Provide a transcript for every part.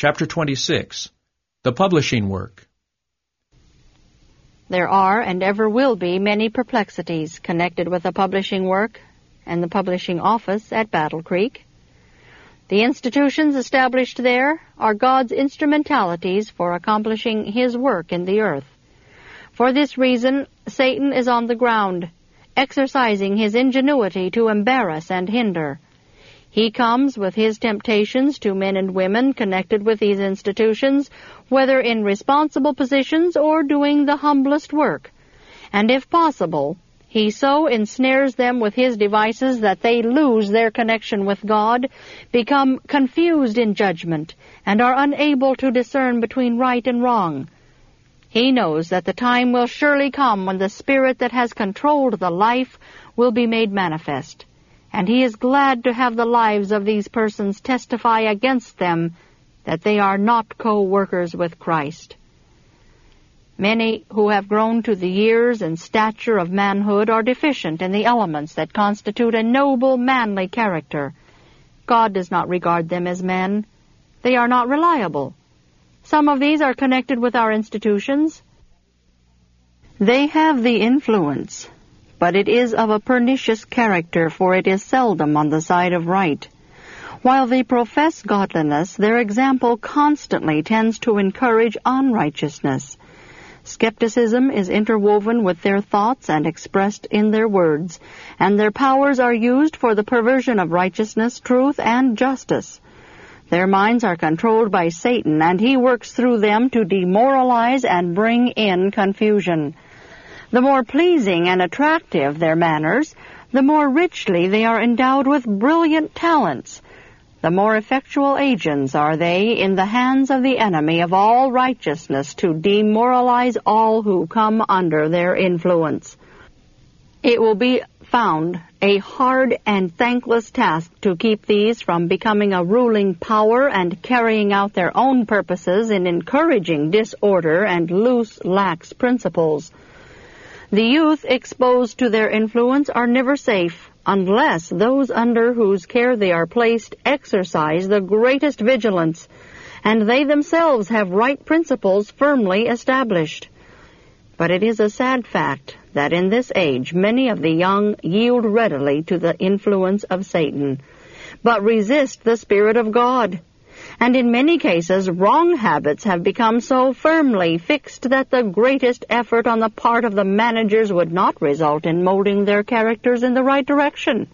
Chapter 26. The Publishing Work. There are and ever will be many perplexities connected with the publishing work and the publishing office at Battle Creek. The institutions established there are God's instrumentalities for accomplishing His work in the earth. For this reason, Satan is on the ground, exercising his ingenuity to embarrass and hinder. He comes with his temptations to men and women connected with these institutions, whether in responsible positions or doing the humblest work. And if possible, he so ensnares them with his devices that they lose their connection with God, become confused in judgment, and are unable to discern between right and wrong. He knows that the time will surely come when the spirit that has controlled the life will be made manifest, and he is glad to have the lives of these persons testify against them that they are not co-workers with Christ. Many who have grown to the years and stature of manhood are deficient in the elements that constitute a noble, manly character. God does not regard them as men. They are not reliable. Some of these are connected with our institutions. They have the influence, but it is of a pernicious character, for it is seldom on the side of right. While they profess godliness, their example constantly tends to encourage unrighteousness. Skepticism is interwoven with their thoughts and expressed in their words, and their powers are used for the perversion of righteousness, truth, and justice. Their minds are controlled by Satan, and he works through them to demoralize and bring in confusion. The more pleasing and attractive their manners, the more richly they are endowed with brilliant talents. The more effectual agents are they in the hands of the enemy of all righteousness to demoralize all who come under their influence. It will be found a hard and thankless task to keep these from becoming a ruling power and carrying out their own purposes in encouraging disorder and loose, lax principles. The youth exposed to their influence are never safe unless those under whose care they are placed exercise the greatest vigilance, and they themselves have right principles firmly established. But it is a sad fact that in this age many of the young yield readily to the influence of Satan, but resist the Spirit of God. And in many cases, wrong habits have become so firmly fixed that the greatest effort on the part of the managers would not result in molding their characters in the right direction.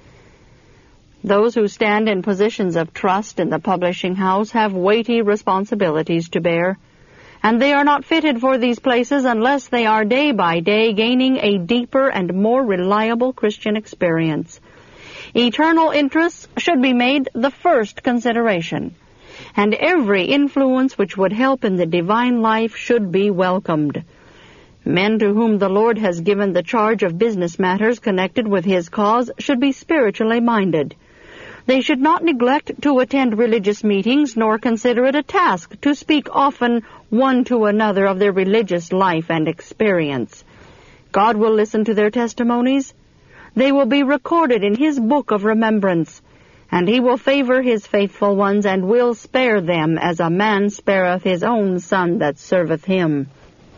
Those who stand in positions of trust in the publishing house have weighty responsibilities to bear, and they are not fitted for these places unless they are day by day gaining a deeper and more reliable Christian experience. Eternal interests should be made the first consideration, and every influence which would help in the divine life should be welcomed. Men to whom the Lord has given the charge of business matters connected with His cause should be spiritually minded. They should not neglect to attend religious meetings, nor consider it a task to speak often one to another of their religious life and experience. God will listen to their testimonies. They will be recorded in His book of remembrance, and He will favor His faithful ones, and will spare them as a man spareth his own son that serveth him.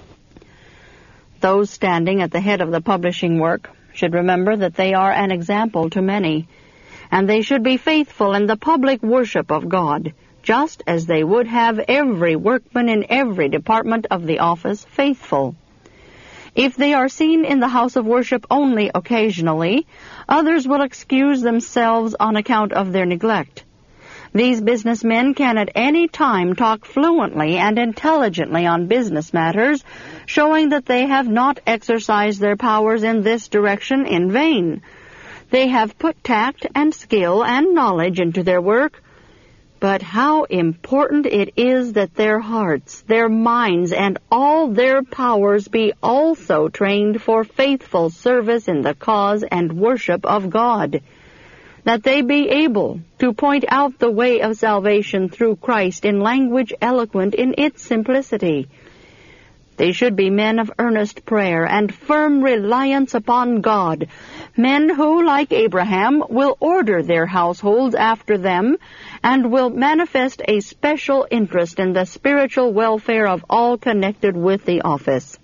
Those standing at the head of the publishing work should remember that they are an example to many, and they should be faithful in the public worship of God, just as they would have every workman in every department of the office faithful. If they are seen in the house of worship only occasionally, others will excuse themselves on account of their neglect. These businessmen can at any time talk fluently and intelligently on business matters, showing that they have not exercised their powers in this direction in vain. They have put tact and skill and knowledge into their work, but how important it is that their hearts, their minds, and all their powers be also trained for faithful service in the cause and worship of God, that they be able to point out the way of salvation through Christ in language eloquent in its simplicity. They should be men of earnest prayer and firm reliance upon God, men who, like Abraham, will order their households after them and will manifest a special interest in the spiritual welfare of all connected with the office.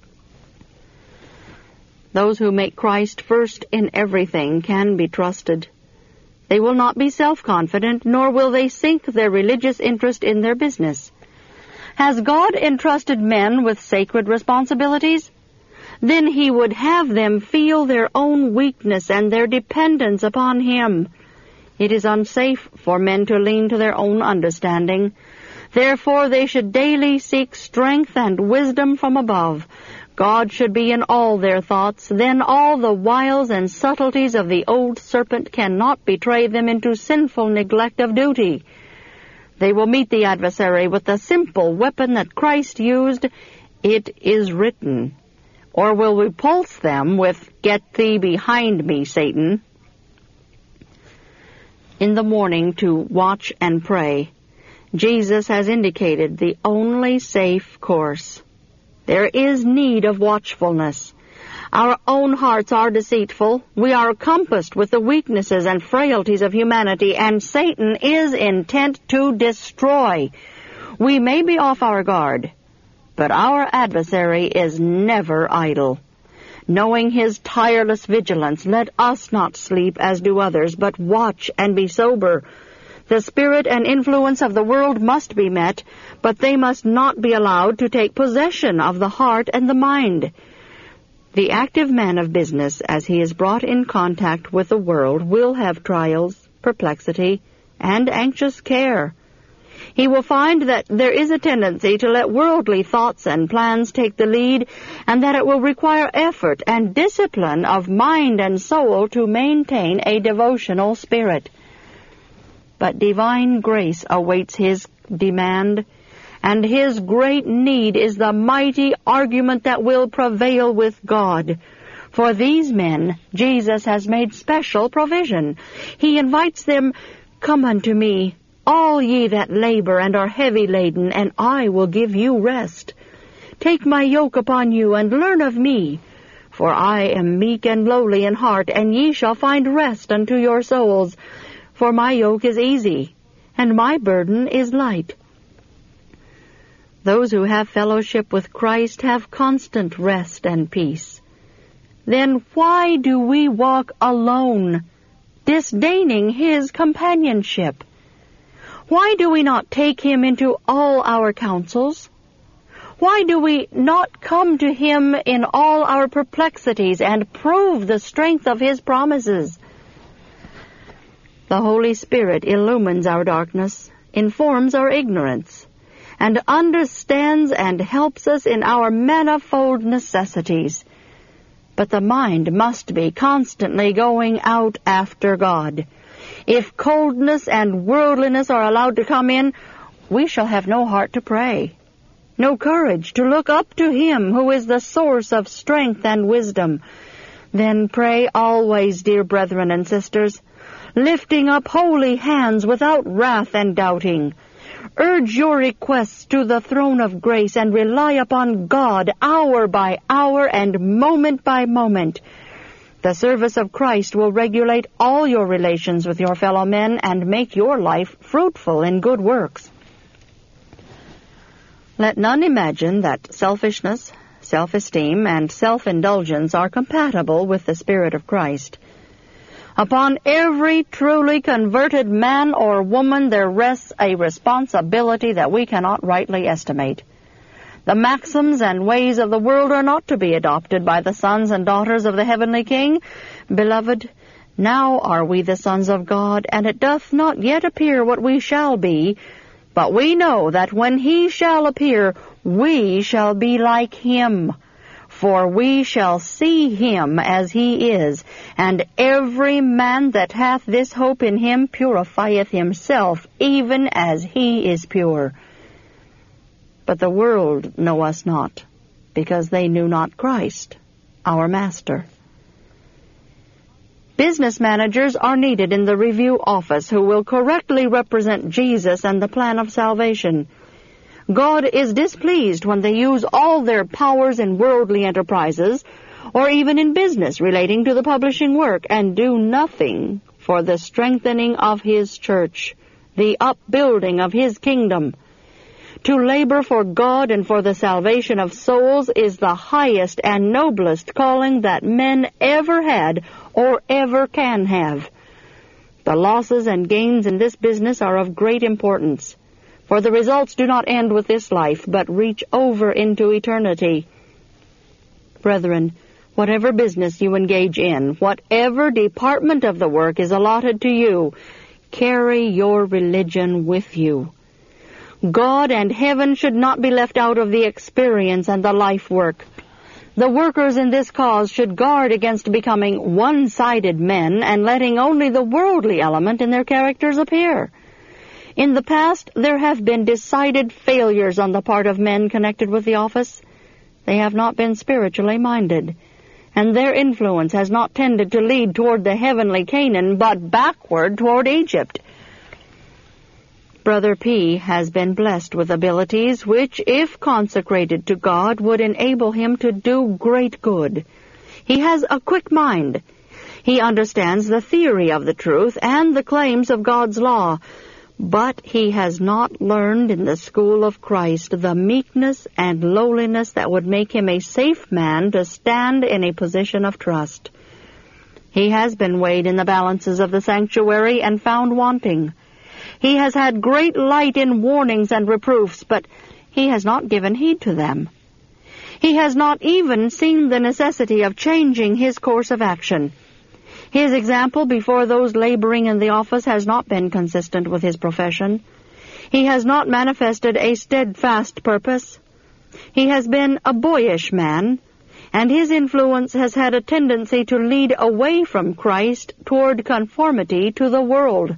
Those who make Christ first in everything can be trusted. They will not be self-confident, nor will they sink their religious interest in their business. Has God entrusted men with sacred responsibilities? Then He would have them feel their own weakness and their dependence upon Him. It is unsafe for men to lean to their own understanding. Therefore they should daily seek strength and wisdom from above. God should be in all their thoughts. Then all the wiles and subtleties of the old serpent cannot betray them into sinful neglect of duty. They will meet the adversary with the simple weapon that Christ used, "It is written," or will repulse them with, "Get thee behind me, Satan." In the morning to watch and pray, Jesus has indicated the only safe course. There is need of watchfulness. Our own hearts are deceitful. We are compassed with the weaknesses and frailties of humanity, and Satan is intent to destroy. We may be off our guard, but our adversary is never idle. Knowing his tireless vigilance, let us not sleep as do others, but watch and be sober. The spirit and influence of the world must be met, but they must not be allowed to take possession of the heart and the mind. The active man of business, as he is brought in contact with the world, will have trials, perplexity, and anxious care. He will find that there is a tendency to let worldly thoughts and plans take the lead, and that it will require effort and discipline of mind and soul to maintain a devotional spirit. But divine grace awaits his demand, and his great need is the mighty argument that will prevail with God. For these men, Jesus has made special provision. He invites them, "Come unto me, all ye that labor and are heavy laden, and I will give you rest. Take my yoke upon you, and learn of me. For I am meek and lowly in heart, and ye shall find rest unto your souls. For my yoke is easy, and my burden is light." Those who have fellowship with Christ have constant rest and peace. Then why do we walk alone, disdaining His companionship? Why do we not take Him into all our counsels? Why do we not come to Him in all our perplexities and prove the strength of His promises? The Holy Spirit illumines our darkness, informs our ignorance, and understands and helps us in our manifold necessities. But the mind must be constantly going out after God. If coldness and worldliness are allowed to come in, we shall have no heart to pray, no courage to look up to Him who is the source of strength and wisdom. Then pray always, dear brethren and sisters, lifting up holy hands without wrath and doubting. Urge your requests to the throne of grace and rely upon God hour by hour and moment by moment. The service of Christ will regulate all your relations with your fellow men and make your life fruitful in good works. Let none imagine that selfishness, self-esteem, and self-indulgence are compatible with the Spirit of Christ. Upon every truly converted man or woman there rests a responsibility that we cannot rightly estimate. The maxims and ways of the world are not to be adopted by the sons and daughters of the heavenly King. Beloved, now are we the sons of God, and it doth not yet appear what we shall be, but we know that when He shall appear, we shall be like Him. For we shall see Him as He is, and every man that hath this hope in Him purifieth himself, even as He is pure. But the world know us not, because they knew not Christ, our Master. Business managers are needed in the review office who will correctly represent Jesus and the plan of salvation. God is displeased when they use all their powers in worldly enterprises, or even in business relating to the publishing work, and do nothing for the strengthening of His church, the upbuilding of His kingdom. To labor for God and for the salvation of souls is the highest and noblest calling that men ever had or ever can have. The losses and gains in this business are of great importance, for the results do not end with this life, but reach over into eternity. Brethren, whatever business you engage in, whatever department of the work is allotted to you, carry your religion with you. God and heaven should not be left out of the experience and the life work. The workers in this cause should guard against becoming one-sided men and letting only the worldly element in their characters appear. In the past, there have been decided failures on the part of men connected with the office. They have not been spiritually minded, and their influence has not tended to lead toward the heavenly Canaan, but backward toward Egypt. Brother P. has been blessed with abilities which, if consecrated to God, would enable him to do great good. He has a quick mind. He understands the theory of the truth and the claims of God's law, but he has not learned in the school of Christ the meekness and lowliness that would make him a safe man to stand in a position of trust. He has been weighed in the balances of the sanctuary and found wanting. He has had great light in warnings and reproofs, but he has not given heed to them. He has not even seen the necessity of changing his course of action. His example before those laboring in the office has not been consistent with his profession. He has not manifested a steadfast purpose. He has been a boyish man, and his influence has had a tendency to lead away from Christ toward conformity to the world.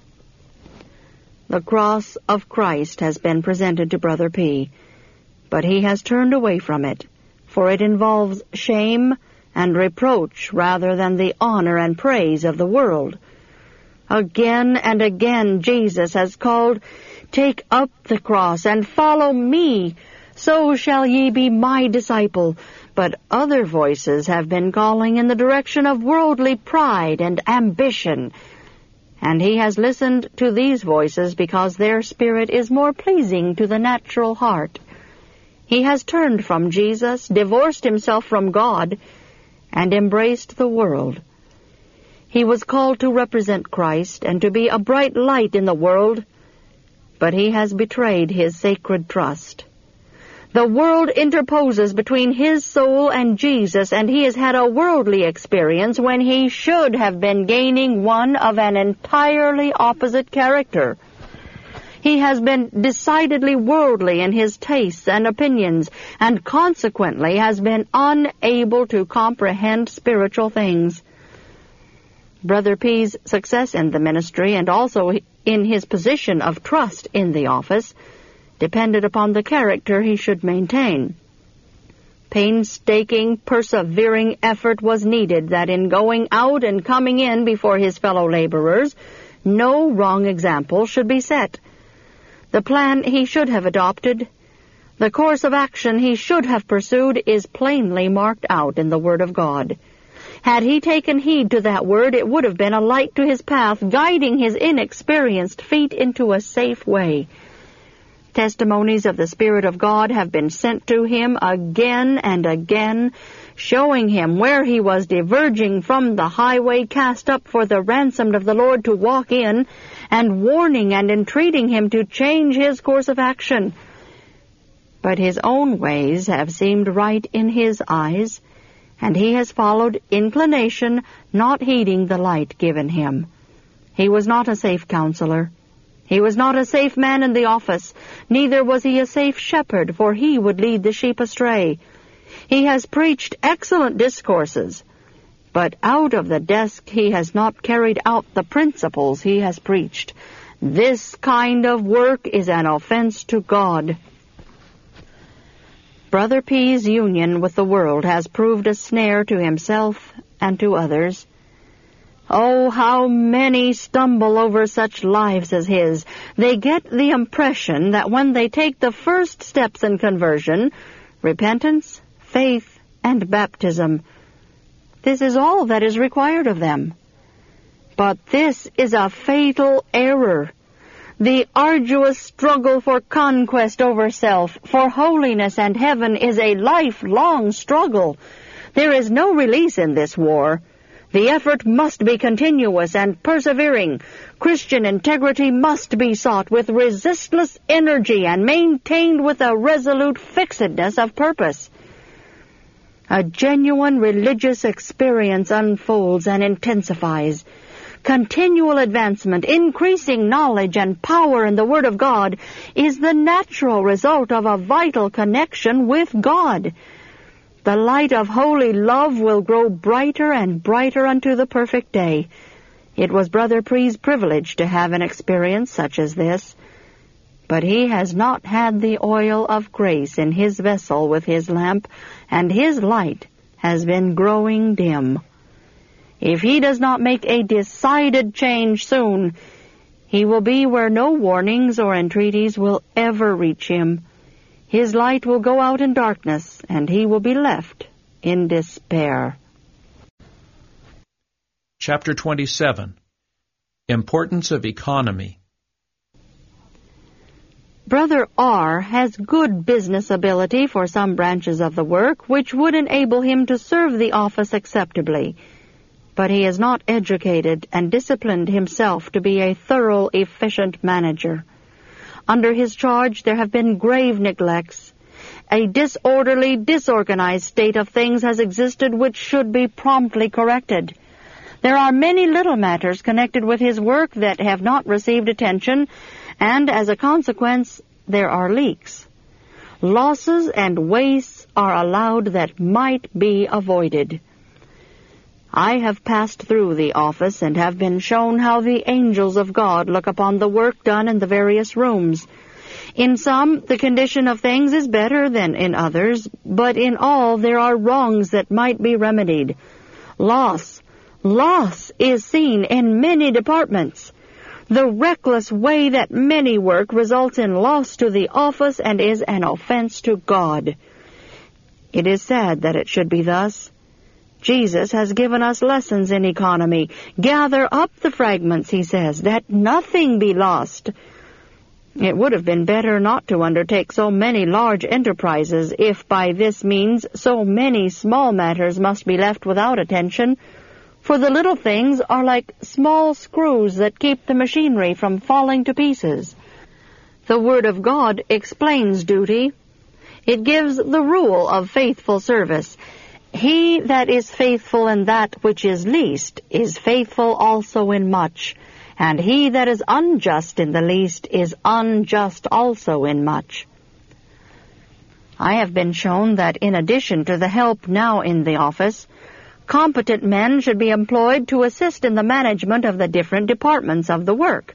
The cross of Christ has been presented to Brother P., but he has turned away from it, for it involves shame and reproach rather than the honor and praise of the world. Again and again Jesus has called, "Take up the cross and follow me, so shall ye be my disciple." But other voices have been calling in the direction of worldly pride and ambition, and he has listened to these voices because their spirit is more pleasing to the natural heart. He has turned from Jesus, divorced himself from God, and embraced the world. He was called to represent Christ and to be a bright light in the world, but he has betrayed his sacred trust. The world interposes between his soul and Jesus, and he has had a worldly experience when he should have been gaining one of an entirely opposite character. He has been decidedly worldly in his tastes and opinions, and consequently has been unable to comprehend spiritual things. Brother P.'s success in the ministry, and also in his position of trust in the office, depended upon the character he should maintain. Painstaking, persevering effort was needed that in going out and coming in before his fellow laborers, no wrong example should be set. The plan he should have adopted, the course of action he should have pursued, is plainly marked out in the Word of God. Had he taken heed to that Word, it would have been a light to his path, guiding his inexperienced feet into a safe way. Testimonies of the Spirit of God have been sent to him again and again, showing him where he was diverging from the highway cast up for the ransomed of the Lord to walk in, and warning and entreating him to change his course of action. But his own ways have seemed right in his eyes, and he has followed inclination, not heeding the light given him. He was not a safe counselor. He was not a safe man in the office, neither was he a safe shepherd, for he would lead the sheep astray. He has preached excellent discourses, but out of the desk he has not carried out the principles he has preached. This kind of work is an offense to God. Brother P.'s union with the world has proved a snare to himself and to others. Oh, how many stumble over such lives as his. They get the impression that when they take the first steps in conversion, repentance, faith, and baptism, this is all that is required of them. But this is a fatal error. The arduous struggle for conquest over self, for holiness and heaven, is a lifelong struggle. There is no release in this war. The effort must be continuous and persevering. Christian integrity must be sought with resistless energy and maintained with a resolute fixedness of purpose. A genuine religious experience unfolds and intensifies. Continual advancement, increasing knowledge and power in the Word of God is the natural result of a vital connection with God. The light of holy love will grow brighter and brighter unto the perfect day. It was Brother Pree's privilege to have an experience such as this, but he has not had the oil of grace in his vessel with his lamp, and his light has been growing dim. If he does not make a decided change soon, he will be where no warnings or entreaties will ever reach him. His light will go out in darkness, and he will be left in despair. Chapter 27. Importance of Economy. Brother R. has good business ability for some branches of the work, which would enable him to serve the office acceptably. But he is not educated and disciplined himself to be a thorough, efficient manager. Under his charge there have been grave neglects. A disorderly, disorganized state of things has existed which should be promptly corrected. There are many little matters connected with his work that have not received attention, and as a consequence, there are leaks. Losses and wastes are allowed that might be avoided. I have passed through the office and have been shown how the angels of God look upon the work done in the various rooms. In some, the condition of things is better than in others, but in all there are wrongs that might be remedied. Loss is seen in many departments. The reckless way that many work results in loss to the office and is an offense to God. It is sad that it should be thus. Jesus has given us lessons in economy. Gather up the fragments, he says, that nothing be lost. It would have been better not to undertake so many large enterprises if by this means so many small matters must be left without attention, for the little things are like small screws that keep the machinery from falling to pieces. The Word of God explains duty. It gives the rule of faithful service. He that is faithful in that which is least is faithful also in much, and he that is unjust in the least is unjust also in much. I have been shown that in addition to the help now in the office, competent men should be employed to assist in the management of the different departments of the work.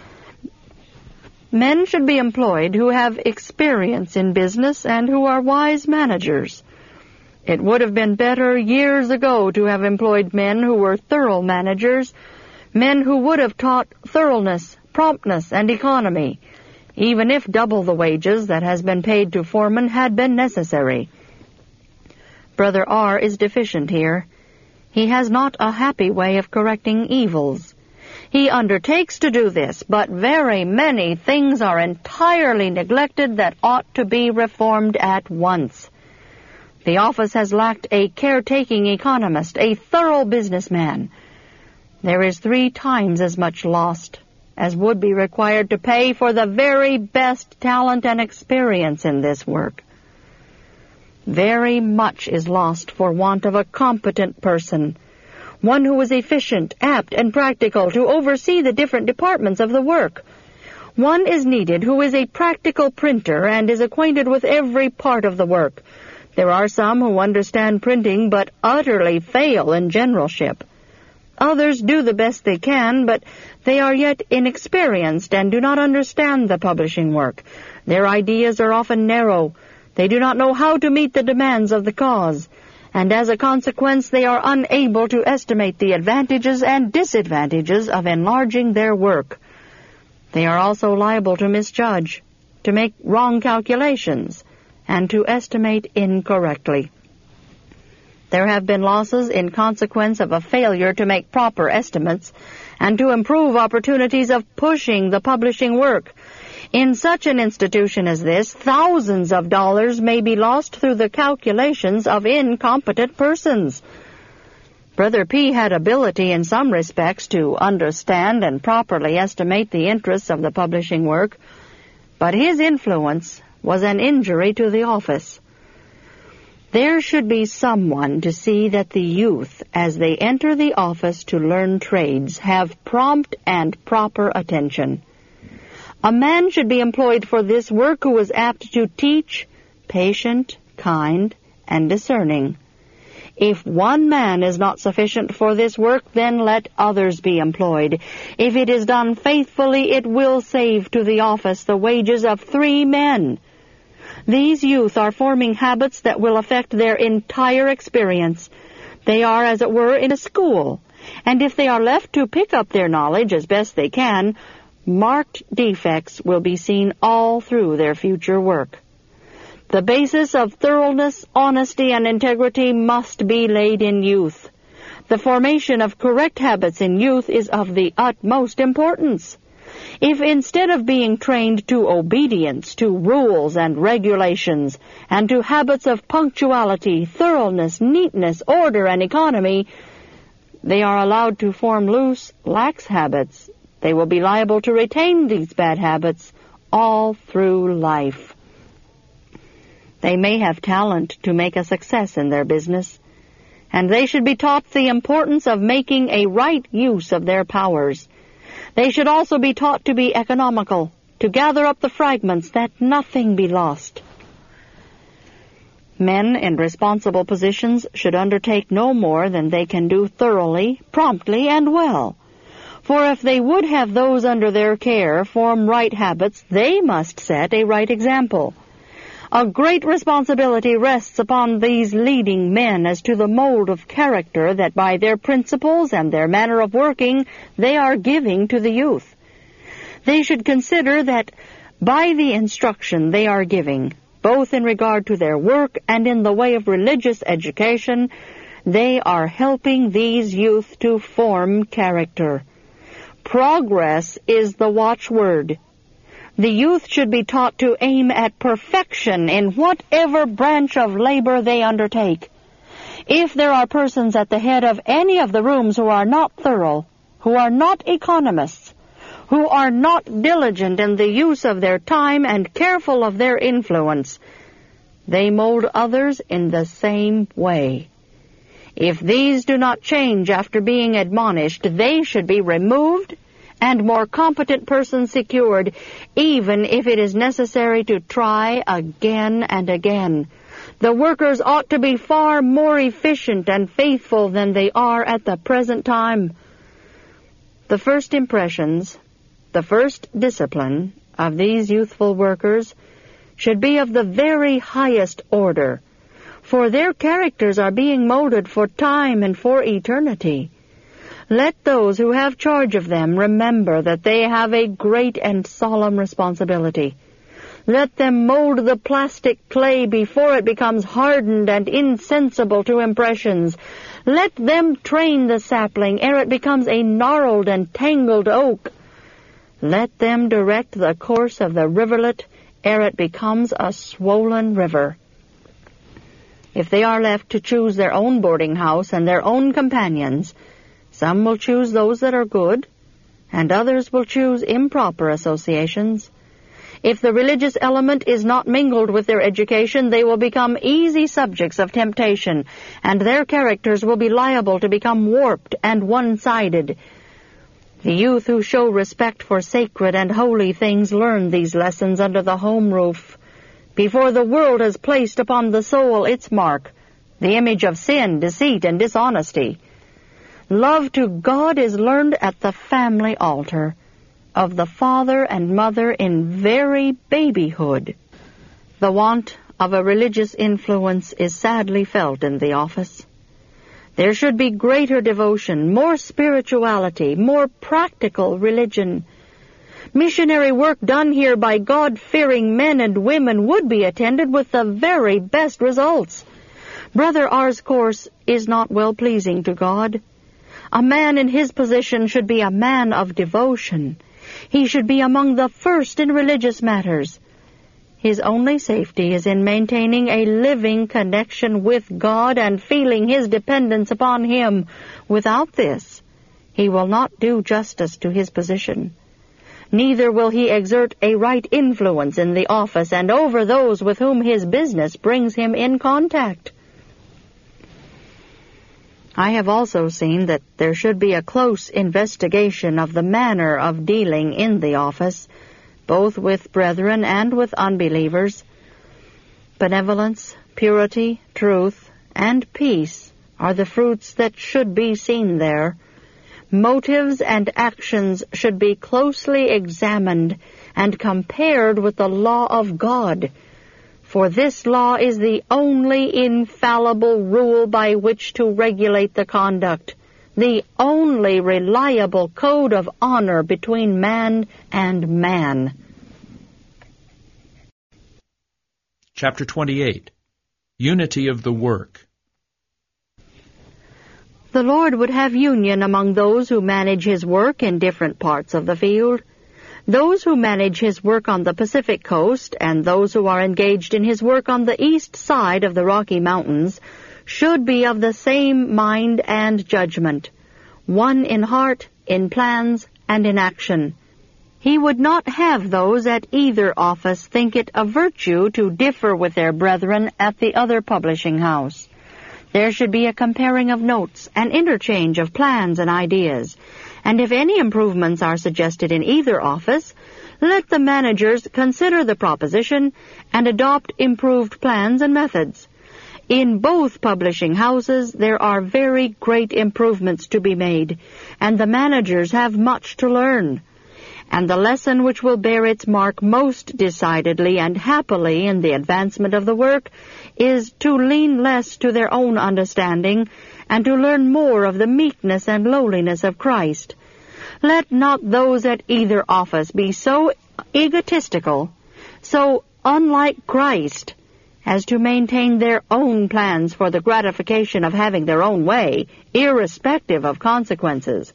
Men should be employed who have experience in business and who are wise managers. It would have been better years ago to have employed men who were thorough managers, men who would have taught thoroughness, promptness, and economy, even if double the wages that has been paid to foremen had been necessary. Brother R. is deficient here. He has not a happy way of correcting evils. He undertakes to do this, but very many things are entirely neglected that ought to be reformed at once. The office has lacked a caretaking economist, a thorough businessman. There is 3 times as much lost as would be required to pay for the very best talent and experience in this work. Very much is lost for want of a competent person, one who is efficient, apt, and practical to oversee the different departments of the work. One is needed who is a practical printer and is acquainted with every part of the work. There are some who understand printing but utterly fail in generalship. Others do the best they can, but they are yet inexperienced and do not understand the publishing work. Their ideas are often narrow. They do not know how to meet the demands of the cause, and as a consequence they are unable to estimate the advantages and disadvantages of enlarging their work. They are also liable to misjudge, to make wrong calculations, and to estimate incorrectly. There have been losses in consequence of a failure to make proper estimates and to improve opportunities of pushing the publishing work. In such an institution as this, thousands of dollars may be lost through the calculations of incompetent persons. Brother P. had ability in some respects to understand and properly estimate the interests of the publishing work, but his influence was an injury to the office. There should be someone to see that the youth, as they enter the office to learn trades, have prompt and proper attention. A man should be employed for this work who is apt to teach, patient, kind, and discerning. If one man is not sufficient for this work, then let others be employed. If it is done faithfully, it will save to the office the wages of 3 men. These youth are forming habits that will affect their entire experience. They are, as it were, in a school, and if they are left to pick up their knowledge as best they can, marked defects will be seen all through their future work. The basis of thoroughness, honesty, and integrity must be laid in youth. The formation of correct habits in youth is of the utmost importance. If instead of being trained to obedience to rules and regulations, and to habits of punctuality, thoroughness, neatness, order, and economy, they are allowed to form loose, lax habits, they will be liable to retain these bad habits all through life. They may have talent to make a success in their business, and they should be taught the importance of making a right use of their powers. They should also be taught to be economical, to gather up the fragments, that nothing be lost. Men in responsible positions should undertake no more than they can do thoroughly, promptly, and well. For if they would have those under their care form right habits, they must set a right example. A great responsibility rests upon these leading men as to the mold of character that by their principles and their manner of working they are giving to the youth. They should consider that by the instruction they are giving, both in regard to their work and in the way of religious education, they are helping these youth to form character. Progress is the watchword. The youth should be taught to aim at perfection in whatever branch of labor they undertake. If there are persons at the head of any of the rooms who are not thorough, who are not economists, who are not diligent in the use of their time and careful of their influence, they mold others in the same way. If these do not change after being admonished, they should be removed and more competent persons secured, even if it is necessary to try again and again. The workers ought to be far more efficient and faithful than they are at the present time. The first impressions, the first discipline of these youthful workers should be of the very highest order, for their characters are being molded for time and for eternity. Let those who have charge of them remember that they have a great and solemn responsibility. Let them mold the plastic clay before it becomes hardened and insensible to impressions. Let them train the sapling ere it becomes a gnarled and tangled oak. Let them direct the course of the rivulet ere it becomes a swollen river. If they are left to choose their own boarding house and their own companions, some will choose those that are good, and others will choose improper associations. If the religious element is not mingled with their education, they will become easy subjects of temptation, and their characters will be liable to become warped and one-sided. The youth who show respect for sacred and holy things learn these lessons under the home roof, before the world has placed upon the soul its mark, the image of sin, deceit, and dishonesty. Love to God is learned at the family altar, of the father and mother in very babyhood. The want of a religious influence is sadly felt in the office. There should be greater devotion, more spirituality, more practical religion. Missionary work done here by God-fearing men and women would be attended with the very best results. Brother R's course is not well-pleasing to God. A man in his position should be a man of devotion. He should be among the first in religious matters. His only safety is in maintaining a living connection with God and feeling his dependence upon Him. Without this, he will not do justice to his position. Neither will he exert a right influence in the office and over those with whom his business brings him in contact. I have also seen that there should be a close investigation of the manner of dealing in the office, both with brethren and with unbelievers. Benevolence, purity, truth, and peace are the fruits that should be seen there. Motives and actions should be closely examined and compared with the law of God, for this law is the only infallible rule by which to regulate the conduct, the only reliable code of honor between man and man. Chapter 28. Unity of the Work. The Lord would have union among those who manage His work in different parts of the field. Those who manage His work on the Pacific coast and those who are engaged in His work on the east side of the Rocky Mountains should be of the same mind and judgment, one in heart, in plans, and in action. He would not have those at either office think it a virtue to differ with their brethren at the other publishing house. There should be a comparing of notes, an interchange of plans and ideas, and if any improvements are suggested in either office, let the managers consider the proposition and adopt improved plans and methods. In both publishing houses there are very great improvements to be made, and the managers have much to learn. And the lesson which will bear its mark most decidedly and happily in the advancement of the work is to lean less to their own understanding and to learn more of the meekness and lowliness of Christ. Let not those at either office be so egotistical, so unlike Christ, as to maintain their own plans for the gratification of having their own way, irrespective of consequences.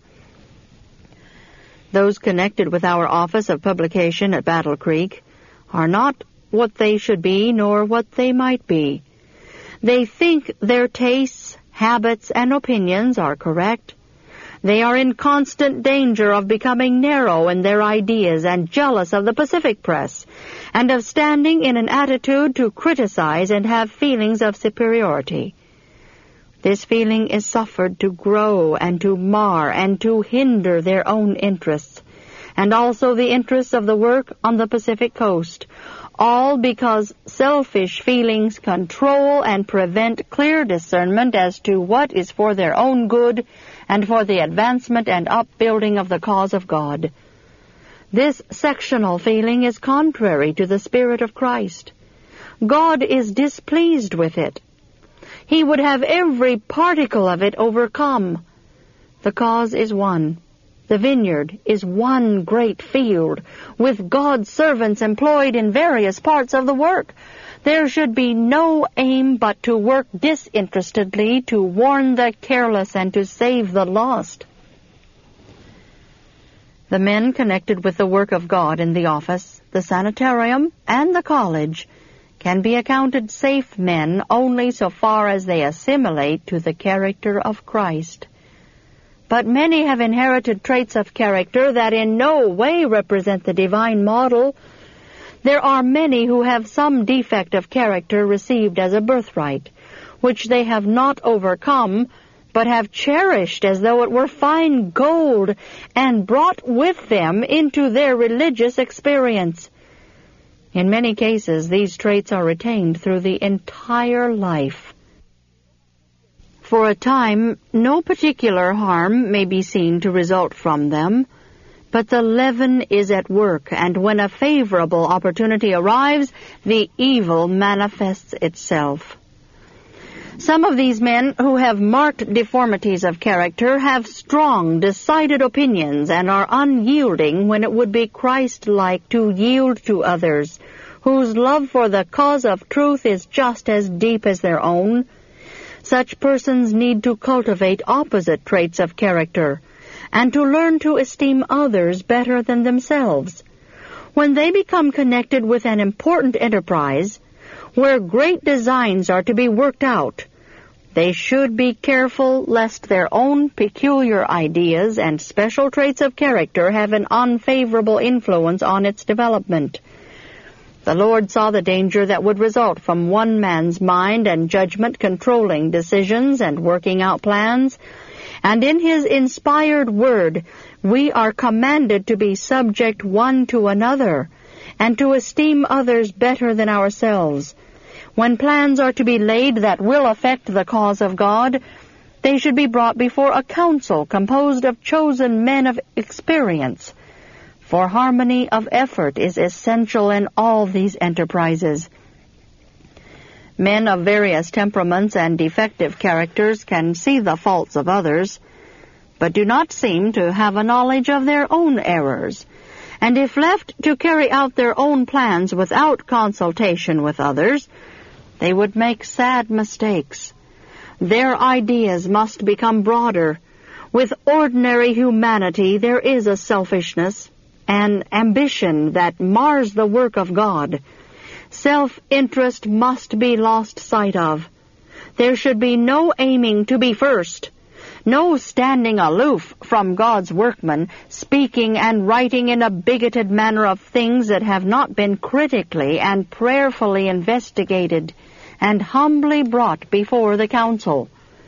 Those connected with our office of publication at Battle Creek are not what they should be nor what they might be. They think their tastes, habits, and opinions are correct. They are in constant danger of becoming narrow in their ideas and jealous of the Pacific press, and of standing in an attitude to criticize and have feelings of superiority. This feeling is suffered to grow and to mar and to hinder their own interests, and also the interests of the work on the Pacific coast, all because selfish feelings control and prevent clear discernment as to what is for their own good and for the advancement and upbuilding of the cause of God. This sectional feeling is contrary to the Spirit of Christ. God is displeased with it. He would have every particle of it overcome. The cause is one. The vineyard is one great field, with God's servants employed in various parts of the work. There should be no aim but to work disinterestedly, to warn the careless, and to save the lost. The men connected with the work of God in the office, the sanitarium, and the college can be accounted safe men only so far as they assimilate to the character of Christ. But many have inherited traits of character that in no way represent the divine model. There are many who have some defect of character received as a birthright, which they have not overcome, but have cherished as though it were fine gold, and brought with them into their religious experience. In many cases, these traits are retained through the entire life. For a time, no particular harm may be seen to result from them, But the leaven is at work, and when a favorable opportunity arrives, the evil manifests itself. Some of these men who have marked deformities of character have strong, decided opinions and are unyielding when it would be Christ-like to yield to others, whose love for the cause of truth is just as deep as their own. Such persons need to cultivate opposite traits of character, and to learn to esteem others better than themselves. When they become connected with an important enterprise, where great designs are to be worked out, they should be careful lest their own peculiar ideas and special traits of character have an unfavorable influence on its development. The Lord saw the danger that would result from one man's mind and judgment controlling decisions and working out plans, and in His inspired word we are commanded to be subject one to another, and to esteem others better than ourselves. When plans are to be laid that will affect the cause of God, they should be brought before a council composed of chosen men of experience, for harmony of effort is essential in all these enterprises. Men of various temperaments and defective characters can see the faults of others, but do not seem to have a knowledge of their own errors, and if left to carry out their own plans without consultation with others, they would make sad mistakes. Their ideas must become broader. With ordinary humanity there is a selfishness, an ambition that mars the work of God. Self-interest must be lost sight of. There should be no aiming to be first, no standing aloof from God's workmen, speaking and writing in a bigoted manner of things that have not been critically and prayerfully investigated and humbly brought before the council.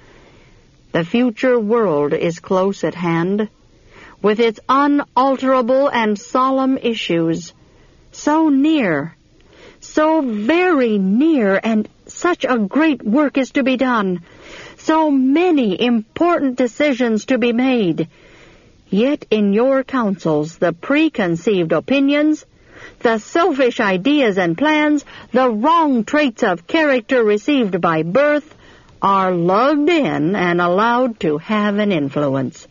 The future world is close at hand, with its unalterable and solemn issues, so near, so very near, and such a great work is to be done, so many important decisions to be made. Yet in your councils the preconceived opinions, the selfish ideas and plans, the wrong traits of character received by birth, are lugged in and allowed to have an influence.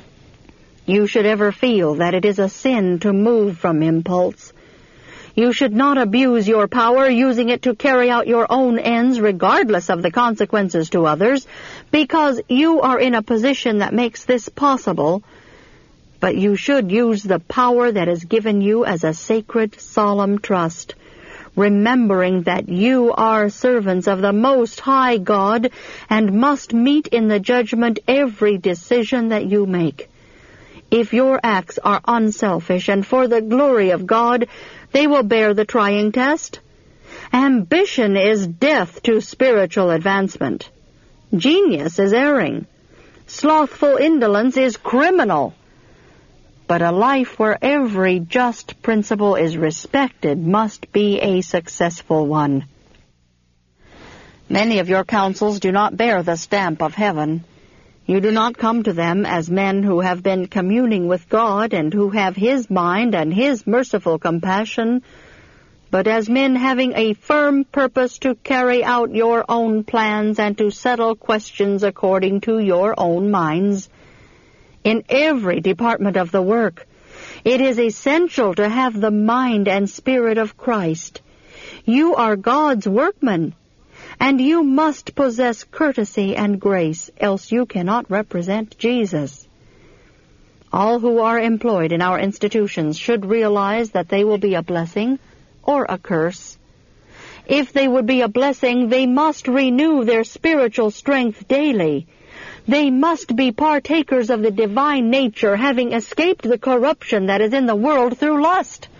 You should ever feel that it is a sin to move from impulse. You should not abuse your power, using it to carry out your own ends regardless of the consequences to others, because you are in a position that makes this possible. But you should use the power that is given you as a sacred, solemn trust, remembering that you are servants of the Most High God and must meet in the judgment every decision that you make. If your acts are unselfish and for the glory of God, they will bear the trying test. Ambition is death to spiritual advancement. Genius is erring. Slothful indolence is criminal. But a life where every just principle is respected must be a successful one. Many of your counsels do not bear the stamp of heaven. You do not come to them as men who have been communing with God and who have His mind and His merciful compassion, but as men having a firm purpose to carry out your own plans and to settle questions according to your own minds. In every department of the work, it is essential to have the mind and spirit of Christ. You are God's workmen, and you must possess courtesy and grace, else you cannot represent Jesus. All who are employed in our institutions should realize that they will be a blessing or a curse. If they would be a blessing, they must renew their spiritual strength daily. They must be partakers of the divine nature, having escaped the corruption that is in the world through lust.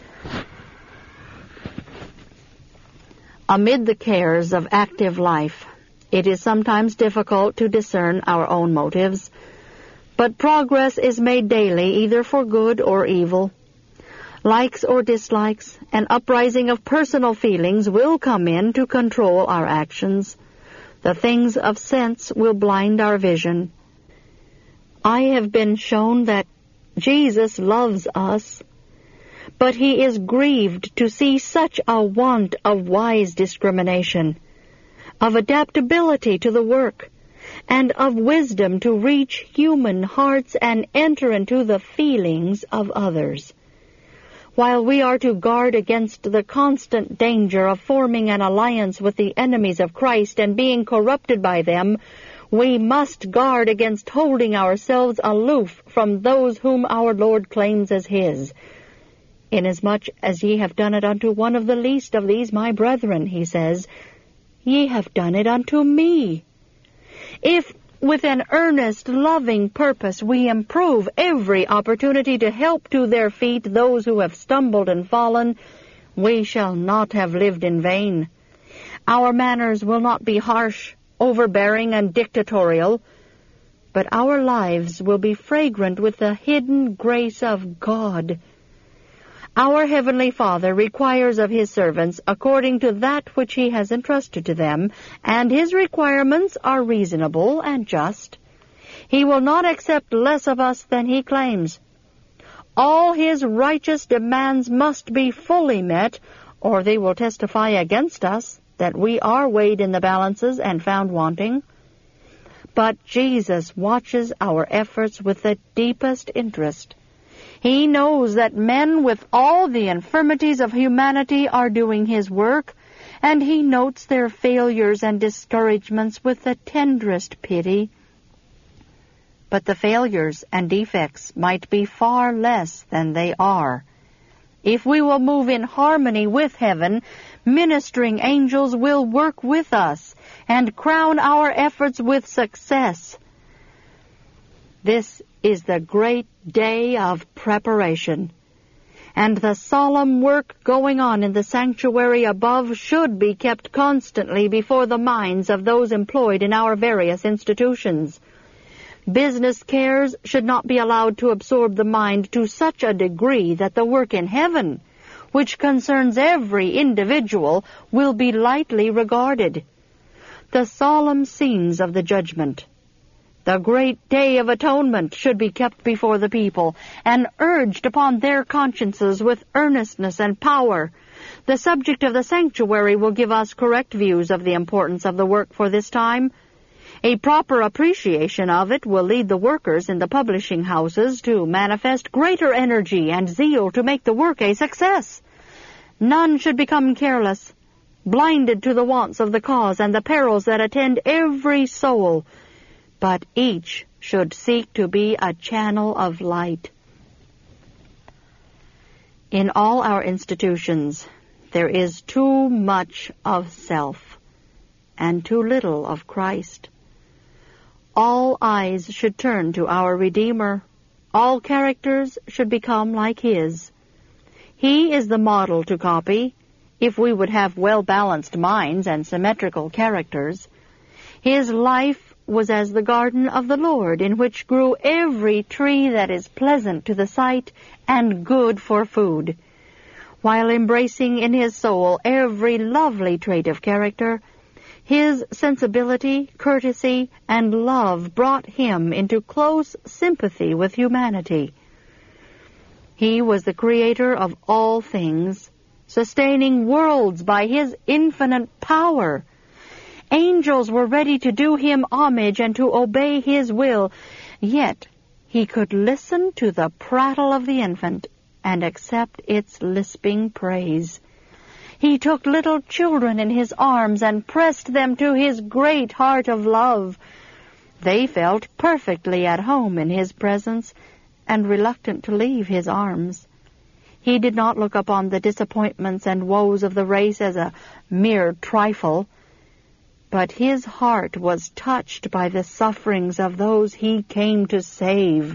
Amid the cares of active life, it is sometimes difficult to discern our own motives, but progress is made daily either for good or evil. Likes or dislikes, an uprising of personal feelings will come in to control our actions. The things of sense will blind our vision. I have been shown that Jesus loves us, but he is grieved to see such a want of wise discrimination, of adaptability to the work, and of wisdom to reach human hearts and enter into the feelings of others. While we are to guard against the constant danger of forming an alliance with the enemies of Christ and being corrupted by them, we must guard against holding ourselves aloof from those whom our Lord claims as his. Inasmuch as ye have done it unto one of the least of these my brethren, he says, ye have done it unto me. If with an earnest, loving purpose we improve every opportunity to help to their feet those who have stumbled and fallen, we shall not have lived in vain. Our manners will not be harsh, overbearing, and dictatorial, but our lives will be fragrant with the hidden grace of God. Our Heavenly Father requires of his servants according to that which he has entrusted to them, and his requirements are reasonable and just. He will not accept less of us than he claims. All his righteous demands must be fully met, or they will testify against us that we are weighed in the balances and found wanting. But Jesus watches our efforts with the deepest interest. He knows that men with all the infirmities of humanity are doing his work, and he notes their failures and discouragements with the tenderest pity. But the failures and defects might be far less than they are. If we will move in harmony with heaven, ministering angels will work with us and crown our efforts with success. This is the great day of preparation, and the solemn work going on in the sanctuary above should be kept constantly before the minds of those employed in our various institutions. Business cares should not be allowed to absorb the mind to such a degree that the work in heaven, which concerns every individual, will be lightly regarded. The solemn scenes of the judgment, the great day of atonement, should be kept before the people and urged upon their consciences with earnestness and power. The subject of the sanctuary will give us correct views of the importance of the work for this time. A proper appreciation of it will lead the workers in the publishing houses to manifest greater energy and zeal to make the work a success. None should become careless, blinded to the wants of the cause and the perils that attend every soul, but each should seek to be a channel of light. In all our institutions, there is too much of self and too little of Christ. All eyes should turn to our Redeemer. All characters should become like his. He is the model to copy, if we would have well-balanced minds and symmetrical characters. His life was as the garden of the Lord, in which grew every tree that is pleasant to the sight and good for food. While embracing in his soul every lovely trait of character, his sensibility, courtesy, and love brought him into close sympathy with humanity. He was the creator of all things, sustaining worlds by his infinite power. Angels were ready to do him homage and to obey his will, yet he could listen to the prattle of the infant and accept its lisping praise. He took little children in his arms and pressed them to his great heart of love. They felt perfectly at home in his presence and reluctant to leave his arms. He did not look upon the disappointments and woes of the race as a mere trifle, but his heart was touched by the sufferings of those he came to save.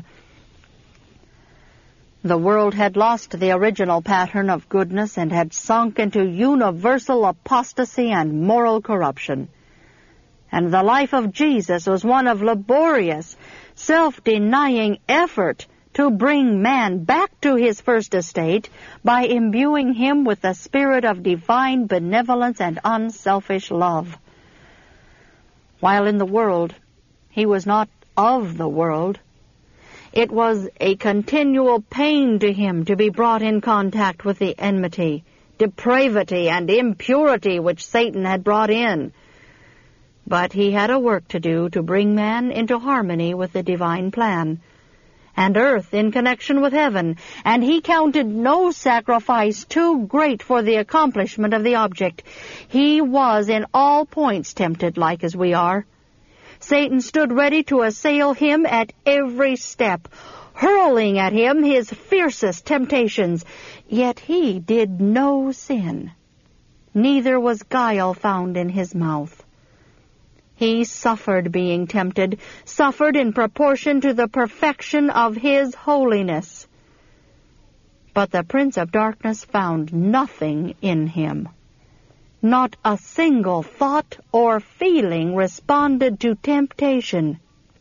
The world had lost the original pattern of goodness and had sunk into universal apostasy and moral corruption. And the life of Jesus was one of laborious, self-denying effort to bring man back to his first estate by imbuing him with the spirit of divine benevolence and unselfish love. While in the world, he was not of the world. It was a continual pain to him to be brought in contact with the enmity, depravity, and impurity which Satan had brought in. But he had a work to do to bring man into harmony with the divine plan, and earth in connection with heaven, and he counted no sacrifice too great for the accomplishment of the object. He was in all points tempted like as we are. Satan stood ready to assail him at every step, hurling at him his fiercest temptations. Yet he did no sin, neither was guile found in his mouth. He suffered being tempted, suffered in proportion to the perfection of his holiness. But the Prince of Darkness found nothing in him. Not a single thought or feeling responded to temptation.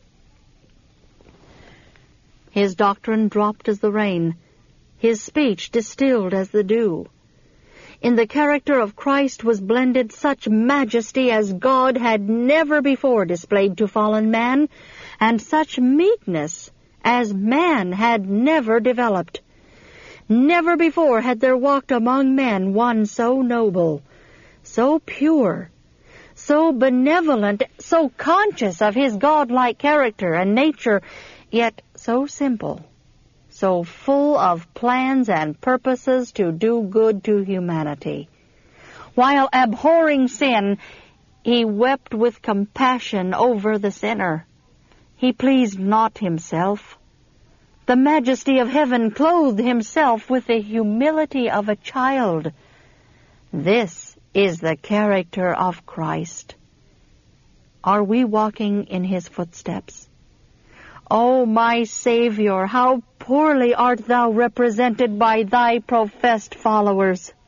His doctrine dropped as the rain, his speech distilled as the dew. In the character of Christ was blended such majesty as God had never before displayed to fallen man, and such meekness as man had never developed. Never before had there walked among men one so noble, so pure, so benevolent, so conscious of his godlike character and nature, yet so simple, so full of plans and purposes to do good to humanity. While abhorring sin, he wept with compassion over the sinner. He pleased not himself. The majesty of heaven clothed himself with the humility of a child. This is the character of Christ. Are we walking in his footsteps? O my Savior, how poorly art thou represented by thy professed followers!